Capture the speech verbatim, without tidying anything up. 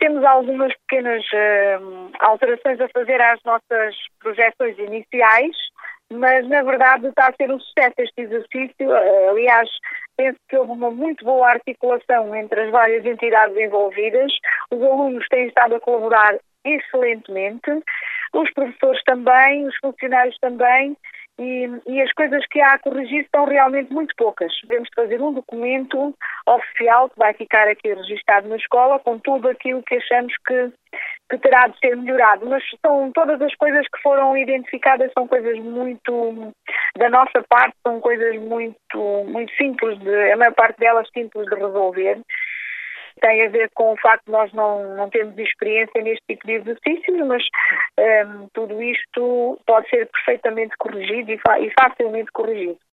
temos algumas pequenas uh, alterações a fazer às nossas projeções iniciais, mas na verdade está a ser um sucesso este exercício. Uh, aliás, penso que houve uma muito boa articulação entre as várias entidades envolvidas. Os alunos têm estado a colaborar excelentemente, os professores também, os funcionários também, e, e as coisas que há a corrigir são realmente muito poucas. Devemos fazer um documento oficial que vai ficar aqui registado na escola com tudo aquilo que achamos que, que terá de ser melhorado, mas são todas as coisas que foram identificadas, são coisas muito, da nossa parte, são coisas muito, muito simples, de, a maior parte delas simples de resolver. Tem a ver com o facto de nós não, não termos experiência neste tipo de exercícios, mas um, tudo isto pode ser perfeitamente corrigido e, fa- e facilmente corrigido.